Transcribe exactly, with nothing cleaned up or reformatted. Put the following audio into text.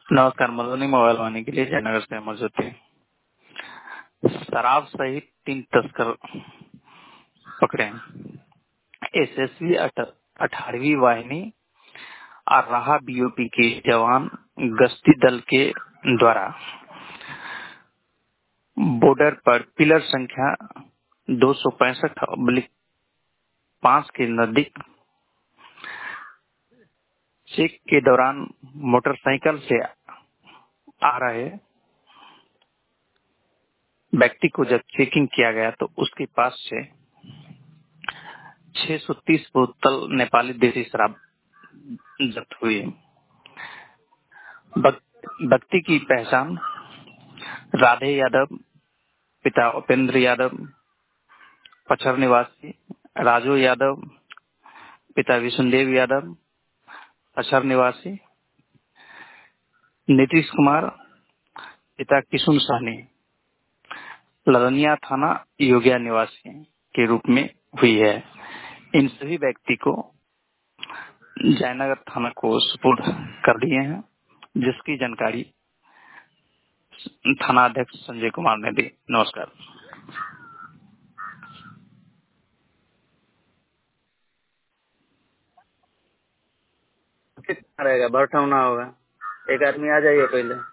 नमस्कार। मधुबनी मोबाइल वाणी के लिए जयनगर से अमर ज्योति। शराब सहित तीन तस्कर पकड़े। एसएसबी अठारहवीं वाहिनी और राहा बीओपी के जवान गश्ती दल के द्वारा बॉर्डर पर पिलर संख्या दो सौ पैंसठ अब्लिक पांच के नजदीक चेक के दौरान मोटरसाइकिल से आ रहे व्यक्ति को जब चेकिंग किया गया तो उसके पास से छह सौ तीस बोतल नेपाली देसी शराब जब्त हुई। व्यक्ति की पहचान राधे यादव, पिता उपेंद्र यादव, पचहर निवासी, राजू यादव, पिता विष्णुदेव यादव, पचहर निवासी, नीतीश कुमार, पिता किशुन साहनी, लदनिया थाना योगिया निवासी के रूप में हुई है। इन सभी व्यक्ति को जयनगर थाना को सुपुर्द कर दिए हैं, जिसकी जानकारी थाना अध्यक्ष संजय कुमार ने दी। नमस्कार। कितना रहेगा? भरठौना होगा। एक आदमी आ जाइए पहले।